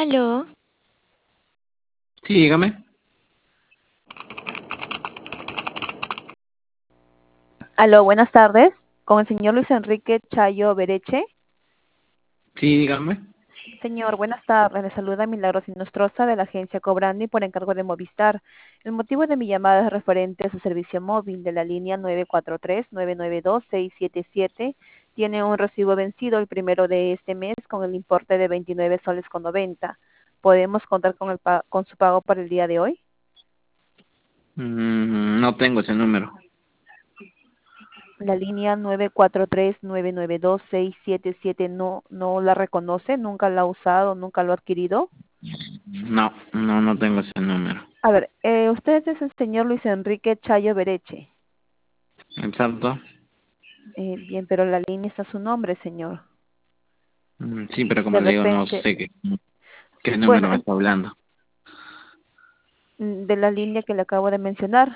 Aló, Sí, dígame. Aló, buenas tardes. Con el señor Luis Enrique Chayo Bereche. Sí, dígame. Señor, buenas tardes. Le saluda Milagros Inostroza de la agencia Cobrandi por encargo de Movistar. El motivo de mi llamada es referente a su servicio móvil de la línea 943-992-677. Tiene un recibo vencido el primero de este mes con el importe de 29 soles con 90. ¿Podemos contar con su pago para el día de hoy? No tengo ese número. La línea 943-992-677 no la reconoce, nunca la ha usado, nunca lo ha adquirido. No tengo ese número. A ver, usted es el señor Luis Enrique Chayo Bereche. Exacto. Bien, pero la línea está a su nombre, señor. Sí, pero como De le digo, no repente, sé qué bueno, número me está hablando. de la línea que le acabo de mencionar,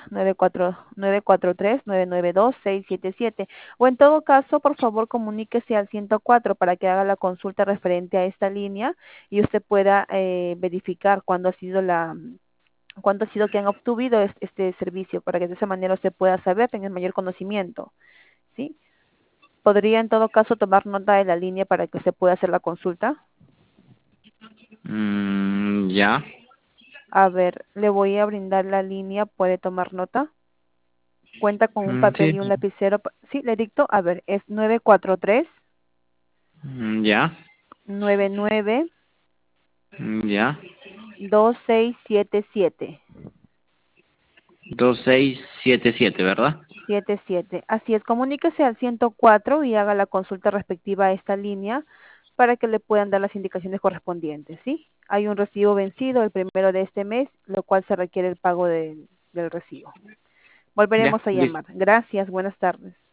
943-992-677. O en todo caso, por favor, comuníquese al 104 para que haga la consulta referente a esta línea y usted pueda verificar cuándo ha sido que han obtenido este servicio, para que de esa manera usted pueda saber, tener mayor conocimiento, ¿sí? ¿Podría en todo caso tomar nota de la línea para que usted pueda hacer la consulta? Ya. A ver, le voy a brindar la línea, ¿puede tomar nota? Cuenta con un papel Sí. y un lapicero. Sí, le dicto. A ver, es 943 Ya. 99 Ya. 2677. 2677, ¿verdad? 77. Así es, comuníquese al 104 y haga la consulta respectiva a esta línea para que le puedan dar las indicaciones correspondientes, ¿sí? Hay un recibo vencido el primero de este mes, lo cual se requiere el pago del recibo. Ya. Volveremos a Listo. llamar. Gracias, buenas tardes.